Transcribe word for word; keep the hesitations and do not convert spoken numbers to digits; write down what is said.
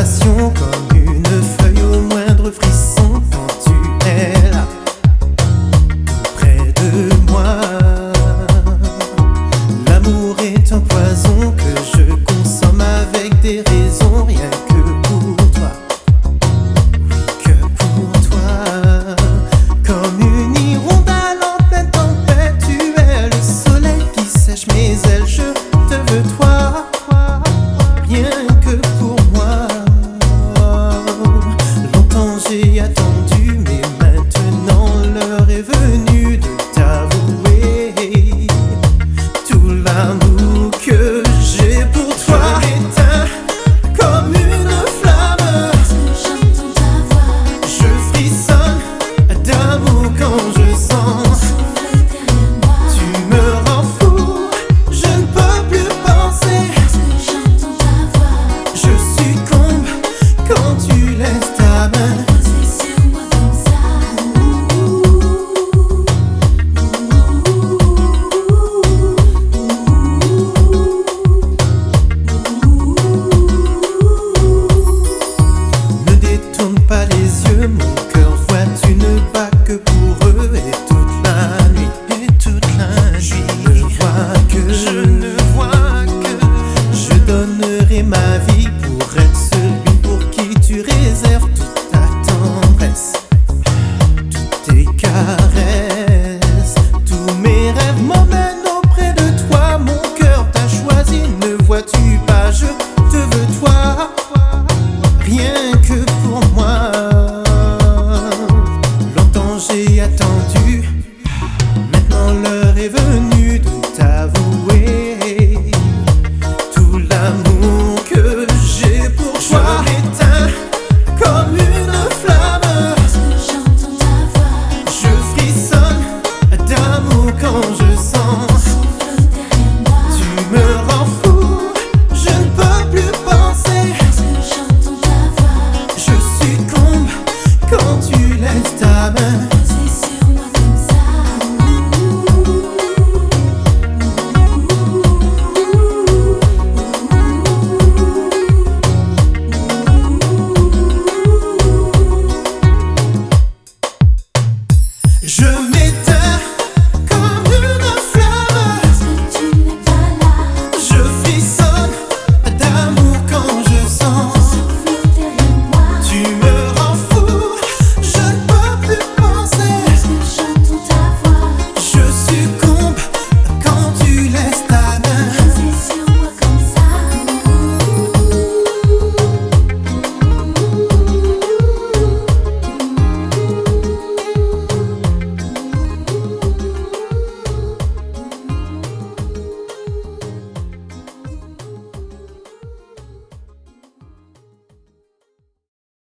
passion comme une feuille au moindre frisson quand tu es là, tout près de moi. L'amour est un poison que je consomme avec des raisons, rien que pour toi, oui que pour toi. Comme une hirondelle en pleine tempête, tu es le soleil qui sèche mes ailes, je te veux toi, rien que pour moi. Longtemps j'ai attendu, mais maintenant l'heure est venue de t'avouer tout l'amour que j'ai pour toi. Je m'éteins comme une flamme, J'entends ta voix je frissonne d'amour quand je sens. souffler derrière moi. Tu me rends fou, je ne peux plus penser. J'entends ta voix Je succombe quand tu laisses ta main poser sur moi comme ça. Ne détourne pas les yeux, mon cœur voit, tu ne bats que pour eux. Et toute la nuit, et toute la nuit, je ne vois que, je ne vois que je donnerai ma vie pour être celui pour qui tu réserves toute ta tendresse, toutes tes caresses. Tous mes rêves m'emmènent auprès de toi, mon cœur t'a choisi, ne vois-tu pas, je te veux toi, rien que pour moi. Longtemps j'ai attendu, maintenant l'heure est venue